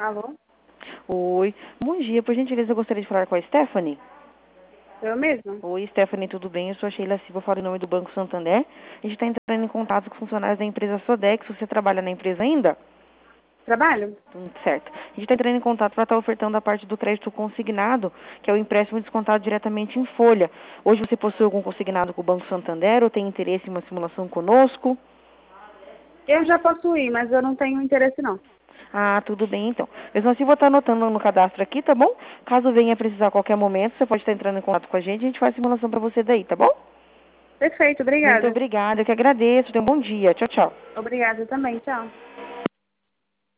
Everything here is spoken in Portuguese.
Alô? Oi, bom dia. Por gentileza, eu gostaria de falar com a Stephanie. Eu mesma? Oi, Stephanie, tudo bem? Eu sou a Sheila Silva, falo em nome do Banco Santander. A gente está entrando em contato com funcionários da empresa Sodex. Você trabalha na empresa ainda? Trabalho? Certo. A gente está entrando em contato para estar ofertando a parte do crédito consignado, que é o empréstimo descontado diretamente em folha. Hoje você possui algum consignado com o Banco Santander ou tem interesse em uma simulação conosco? Eu já posso ir, mas eu não tenho interesse não. Ah, tudo bem então. Mesmo assim, vou estar anotando no cadastro aqui, tá bom? Caso venha precisar a qualquer momento, você pode estar entrando em contato com a gente faz a simulação para você daí, tá bom? Perfeito, Muito obrigada. obrigada, eu que agradeço. Tenha um bom dia. Tchau, tchau. Obrigada também, tchau.